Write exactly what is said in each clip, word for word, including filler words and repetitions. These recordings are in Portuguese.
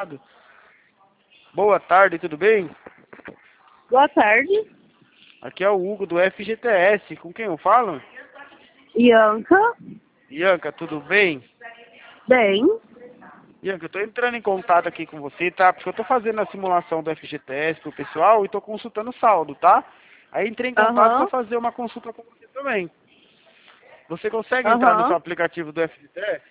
bloqueado. Boa tarde, tudo bem? Boa tarde. Aqui é o Hugo do F G T S. Com quem eu falo? Ianca. Ianca, tudo bem? Bem. Ianca, eu tô entrando em contato aqui com você, tá? Porque eu tô fazendo a simulação do F G T S pro pessoal e tô consultando o saldo, tá? Aí entrei em contato Aham. para fazer uma consulta com você também. Você consegue entrar no seu Aham. aplicativo do F G T S?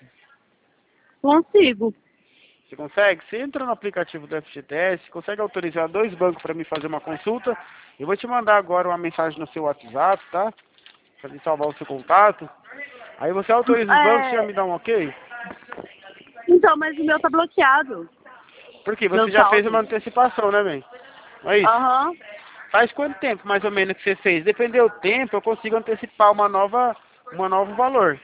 Consigo. Você consegue? Você entra no aplicativo do F G T S, consegue autorizar dois bancos para me fazer uma consulta. Eu vou te mandar agora uma mensagem no seu WhatsApp, tá? Para me salvar o seu contato. Aí você autoriza os bancos e já É... me dá um ok? Então, mas o meu tá bloqueado. Porque Meu você já fez uma saldo. antecipação, né, bem? Não é isso? Aham. Faz quanto tempo, mais ou menos, que você fez? Dependendo do tempo, eu consigo antecipar uma nova, uma novo valor.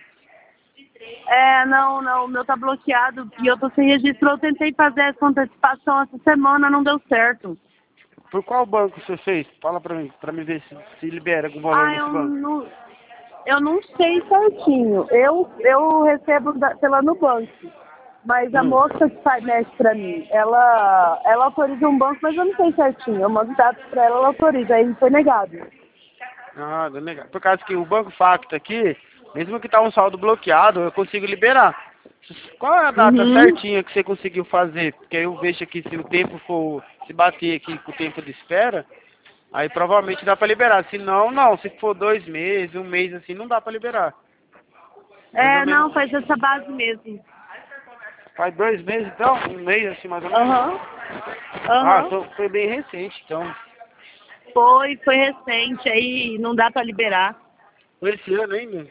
É, não, não, o meu tá bloqueado e eu tô sem registro. Eu tentei fazer essa antecipação essa semana, não deu certo. Por qual banco você fez? Fala pra mim, pra me ver se, se libera algum valor Ah, nesse eu banco. não, eu não sei certinho. Eu, eu recebo da, pela Nubank, mas a Hum. moça que faz mexe pra mim, ela, ela autoriza um banco, mas eu não sei certinho. Eu mando dados pra ela, ela autoriza, aí foi negado. Ah, legal. Por causa que o Banco Facto aqui, mesmo que tá um saldo bloqueado, eu consigo liberar. Qual é a data Uhum. certinha que você conseguiu fazer? Porque aí eu vejo aqui se o tempo for se bater aqui com o tempo de espera, aí provavelmente dá pra liberar. Se não, não. Se for dois meses, um mês assim, não dá pra liberar. Mais ou É, menos. não, faz essa base mesmo. Faz dois meses então? Um mês assim, mais ou menos? Aham. Ah, Aham. então foi bem recente, então. Foi, foi recente, aí não dá pra liberar. Foi esse ano ainda?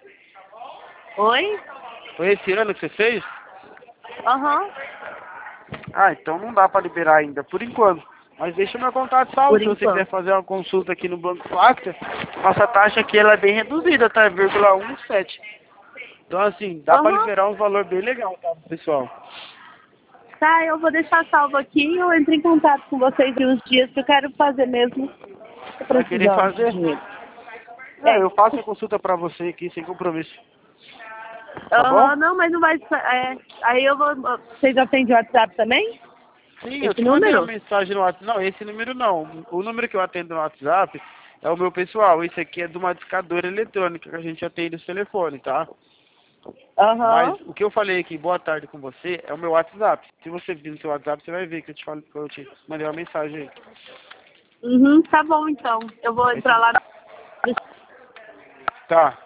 Oi? Foi esse ano que você fez? Aham. Ah, então não dá pra liberar ainda, por enquanto. Mas deixa meu contato salvo, Por se você quiser enquanto. fazer uma consulta aqui no Banco Facta, nossa taxa aqui ela é bem reduzida, tá? vírgula sete. Então assim, dá pra Aham. liberar um valor bem legal, tá, pessoal? Tá, eu vou deixar salvo aqui e eu entro em contato com vocês em uns dias que eu quero fazer mesmo. Tô Vai querer precisando de fazer? dinheiro. É, É. eu faço a consulta pra você aqui sem compromisso. Tá bom? Aham, não, mas não vai. É, aí eu vou. Vocês atendem o WhatsApp também? Sim, eu Esse te mandei uma número? mensagem no WhatsApp. Não, esse número não. O número que eu atendo no WhatsApp é o meu pessoal. Esse aqui é de uma discadora eletrônica que a gente atende o telefone, tá? Mas Aham. o que eu falei aqui, boa tarde com você, é o meu WhatsApp. Se você vir no seu WhatsApp, você vai ver que eu te, falo, que eu te mandei uma mensagem aí. Uhum, tá bom então. Eu vou Aí você- entrar lá. Tá.